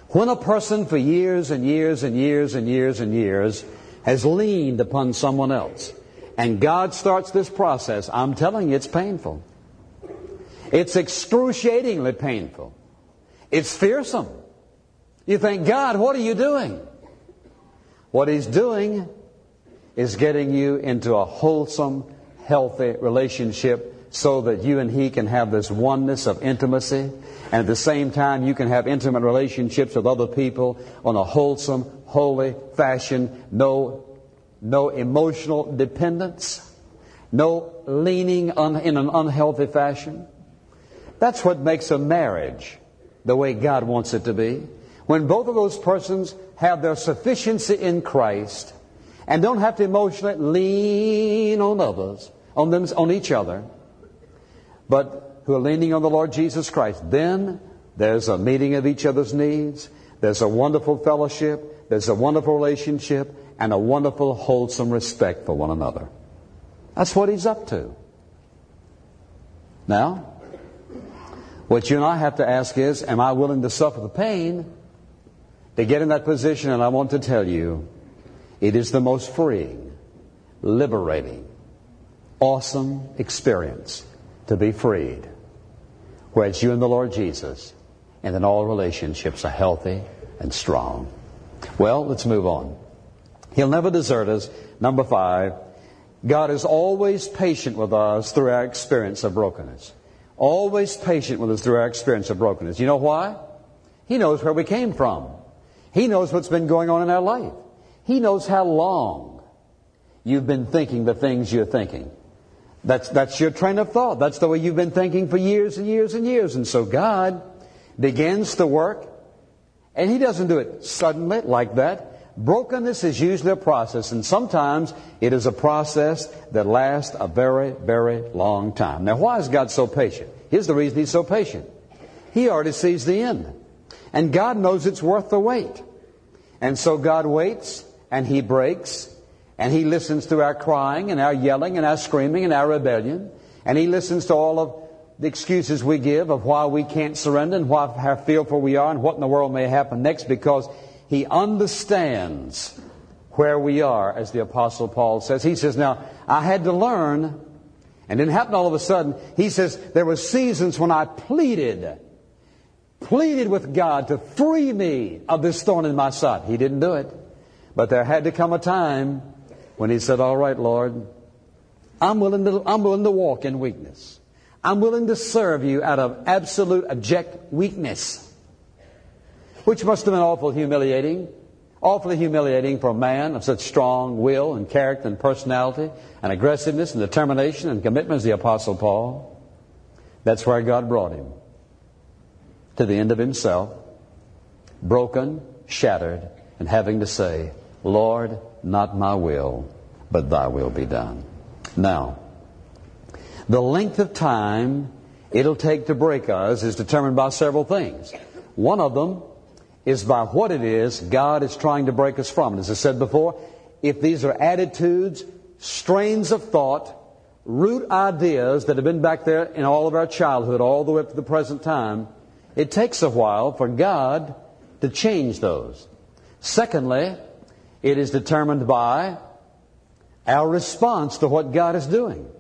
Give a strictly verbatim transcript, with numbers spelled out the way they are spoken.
When a person for years and years and years and years and years has leaned upon someone else, and God starts this process, I'm telling you, it's painful. It's excruciatingly painful. It's fearsome. You think, God, what are you doing? What He's doing is getting you into a wholesome, healthy relationship so that you and He can have this oneness of intimacy, and at the same time you can have intimate relationships with other people on a wholesome, holy fashion. No, no emotional dependence. No leaning on, in an unhealthy fashion. That's what makes a marriage the way God wants it to be. When both of those persons have their sufficiency in Christ and don't have to emotionally lean on others, on them, on each other, but who are leaning on the Lord Jesus Christ, then there's a meeting of each other's needs. There's a wonderful fellowship. There's a wonderful relationship and a wonderful, wholesome respect for one another. That's what He's up to. Now, what you and I have to ask is, am I willing to suffer the pain to get in that position? And I want to tell you, it is the most freeing, liberating, awesome experience to be freed, where it's you and the Lord Jesus, and then all relationships are healthy and strong. Well, let's move on. He'll never desert us. Number five, God is always patient with us through our experience of brokenness. Always patient with us through our experience of brokenness. You know why? He knows where we came from. He knows what's been going on in our life. He knows how long you've been thinking the things you're thinking. That's, that's your train of thought. That's the way you've been thinking for years and years and years. And so God begins to work, and He doesn't do it suddenly like that. Brokenness is usually a process, and sometimes it is a process that lasts a very, very long time. Now, why is God so patient? Here's the reason He's so patient. He already sees the end. And God knows it's worth the wait. And so God waits, and He breaks, and He listens to our crying and our yelling and our screaming and our rebellion. And He listens to all of the excuses we give of why we can't surrender and why, how fearful we are and what in the world may happen next, because He understands where we are, as the Apostle Paul says. He says, now, I had to learn, and it didn't happen all of a sudden. He says, there were seasons when I pleaded, pleaded with God to free me of this thorn in my side. He didn't do it. But there had to come a time when He said, all right, Lord, I'm willing to, I'm willing to walk in weakness. I'm willing to serve You out of absolute, abject weakness. Which must have been awful humiliating. Awfully humiliating for a man of such strong will and character and personality and aggressiveness and determination and commitment as the Apostle Paul. That's where God brought him. To the end of himself. Broken, shattered, and having to say, Lord, not my will, but Thy will be done. Now, the length of time it'll take to break us is determined by several things. One of them is by what it is God is trying to break us from. And as I said before, if these are attitudes, strains of thought, root ideas that have been back there in all of our childhood, all the way up to the present time, it takes a while for God to change those. Secondly, it is determined by our response to what God is doing.